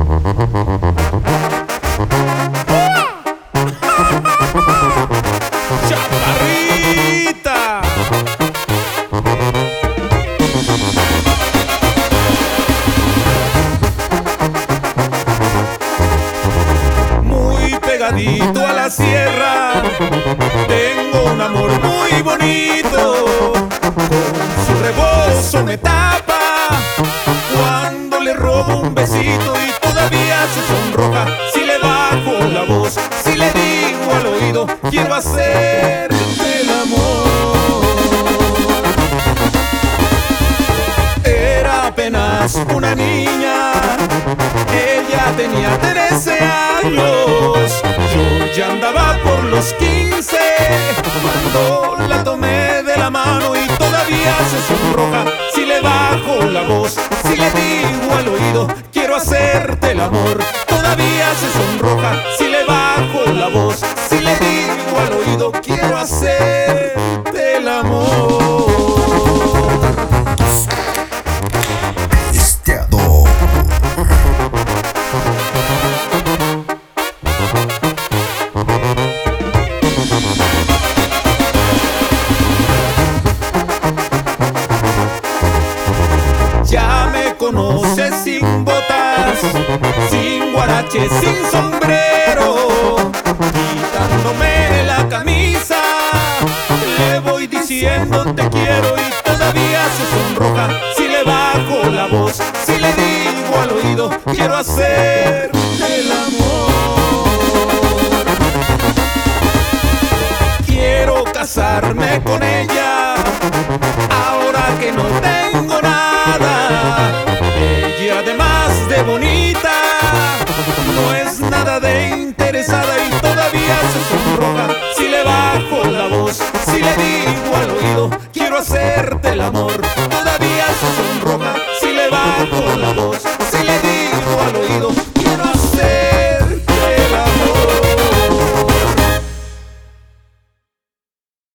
¡Chaparrita! Muy pegadito a la sierra, tengo un amor muy bonito. Con su rebozo me tapa cuando le robo un besito y todavía se sonroja si le bajo la voz, si le digo al oído, quiero hacerte el amor. Era apenas una niña, ella tenía 13 años, yo ya andaba por los 15 cuando la tomé de la mano y todavía se sonroja si le bajo la voz, si le digo al oído, quiero hacerte el amor. Todavía se sonroja si le bajo la voz, si le digo al oído, quiero hacerte el amor. Ya me conoces sin botas, sin guarache, sin sombrero, quitándome la camisa, le voy diciendo te quiero y todavía se sonroja si le bajo la voz, si le digo al oído, quiero hacerte el amor. Quiero casarme con ella, ahora que no tengo nada. Ella además de bonita, no es nada de